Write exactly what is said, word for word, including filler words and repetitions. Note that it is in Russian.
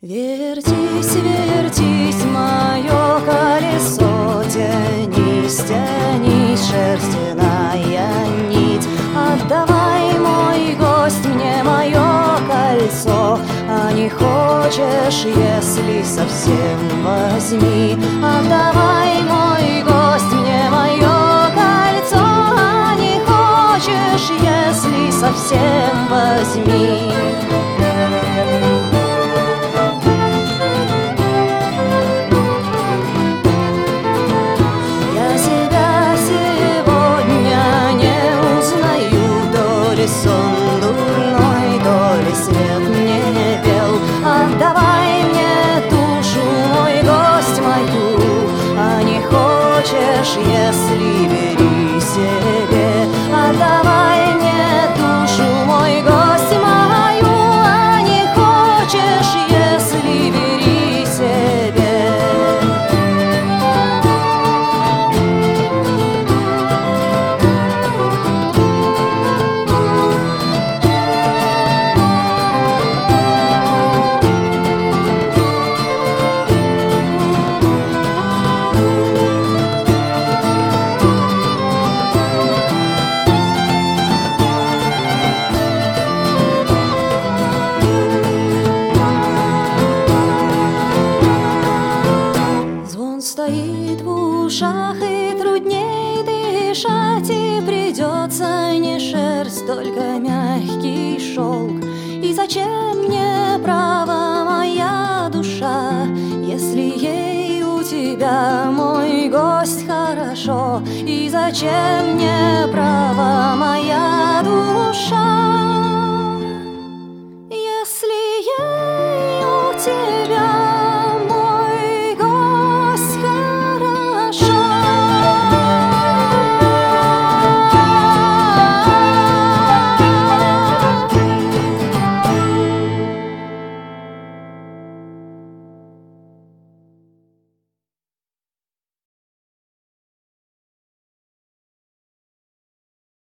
Вертись, вертись, мое колесо, тянись, тянись, шерстяная нить. Отдавай, мой гость, мне мое кольцо, а не хочешь, если совсем, возьми. Отдавай, мой гость, мне мое кольцо, а не хочешь, если совсем, возьми. Сон дурной, то ли свет мне пел. Отдавай мне душу, мой гость, мою, а не хочешь, если бери себе. Отдавай мне душу, мой гость, мою, а не хочешь, если бери себе. Стоит в ушах, и трудней дышать, и придется не шерсть, только мягкий шелк. И зачем мне право, моя душа, если ей у тебя, мой гость, хорошо? И зачем мне право, моя душа, если ей у тебя